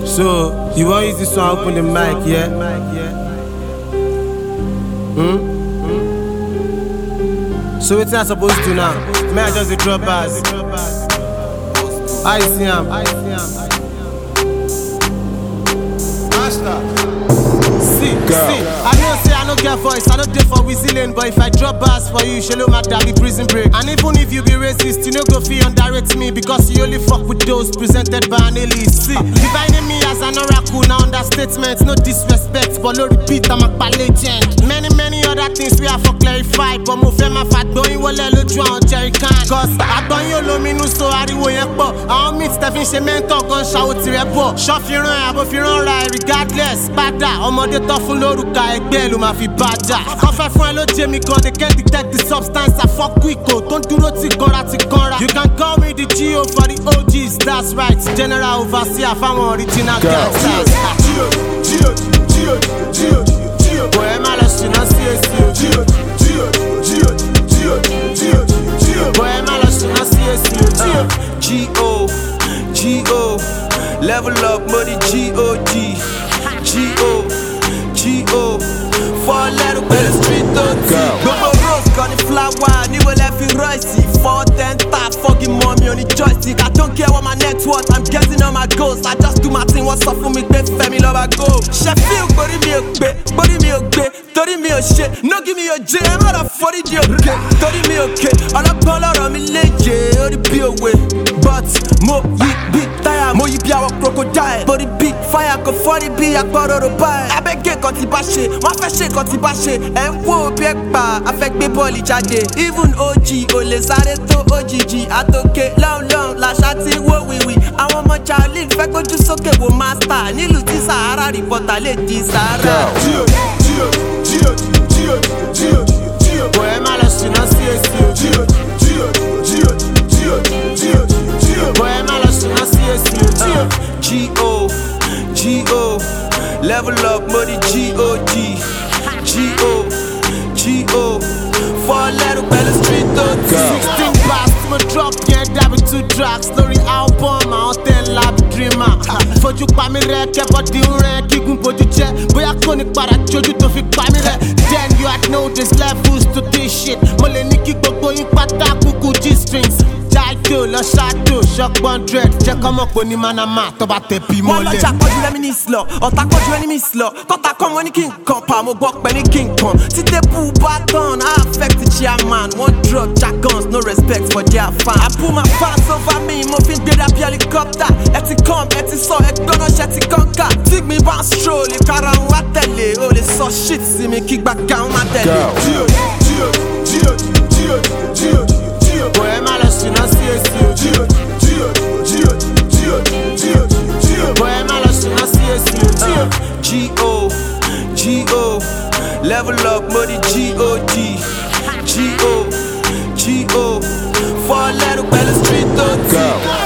So, you want to use this one open the mic, yeah? So what's I supposed to now? May I just drop bars? I see him. See, I know say I don't get voice, I don't do for whistling, but if I drop bars for you, she'll matter be prison break. And even if you be racist, you know go feel underrate me because you only fuck with those presented by an elite. See, dividing me as an oracle, now understatement, no disrespect, but no repeat, I'm a legend. Many other things we have for clarify, but move my fat going well, you on Jerry Khan. Cause I don't you know me no so I don't meet Stephen Shemento, gun shout to repo. Shop your run, above your run, regardless. Bada, ọmọdé tó fún lórúkà ẹgbẹ́ ló máa fi bàjá. Kọ́fẹ́ fún ẹ ló jẹ́ mi gan, they can't detect the substance. I fuck quick, don't dúró tí kanra tí kanra. You can call me the GO for the OGs, that's right. General overseer fáwọn original gangsters. Boy, ẹ má lọ ṣìnà sí èsì o. Boy, ẹ má lọ ṣìnà sí èsì o. G.O. Level up money G.O.D. G.O. Four letter with the street OT. Go rose, got the flower, nigga left it ricey. 410 top, fucking mommy on the joystick. I don't care what my net worth, I'm getting on my goals. I just do my thing, what's up for me, great family, love I go. Sheffield, body me a gbe, 30 me a shit. No give me a J, I'm out of 40 J, okay. 30 me okay, all the color on me legend, all the be away. But, mo yi beat tire, mo yi be our crocodile. Body beat fire, ko 40 be a quarter to buy. I beg get got the bashe, my fashion got the bashe. And wo be ba, affect me body jade. Even OG, ole sare to OGG. Atoke, long, la shati wo we. I want my child live, fake go just okay wo master. Nilu ti Sahara, reporter le ti Sahara. Boy, I'm a lost in a CSU. Boy, I'm a lost in a CSU. G.O. Level up money G.O.D. G.O. Four letter by the street OT. 16 bars to my drop, yeah, that with 2 tracks. Story album, I don't tell lab dreamer. Fojú pa mi rẹ, kẹ́bọ̀ di ń rẹ, kígun bójú jẹ́. Bóyá kò ní padà jójú tó fi pa mi rẹ. Then you had know there's levels to this shit. Mo lè ní kí gbogbo yín pátá kúkú G-strings. Jaido lọ ṣáàdò, shock 100. Jẹ́ kọ́mọ̀ pé ní manama tó bá tẹ̀ bí mọ́lẹ̀. Wọ́n lọ́jà kọjú lẹ́mí ní ìsìlọ̀, ọ̀tá kọjú ẹni mi ìsìlọ̀. Kọ́ta kọ́ wọn ní kí n kan pa, mo gbọ́ pẹ́ ní kí n kan. Títẹ́ bú bá tán, I affect the chairman. One drug, jack guns, no respect for their fans. I put my pants over me, mo fi ń gbé dàbí helicopter. Ẹ ti come, ẹ ti sọ, ẹ gbọ́nà ṣe ti kọ́ńkà. Tí mi bá ń stroll, ìkara ń wá tẹ̀lé. O lè sọ shit sí mi kí gbàgbà ń má tẹ̀lé. Boy, ẹ má lọ ṣìnà sí èsì o. Boy, ẹ má lọ ṣìnà sí èsì o. G.O. Level up money G.O.D. G.O. Four letter by the street OT.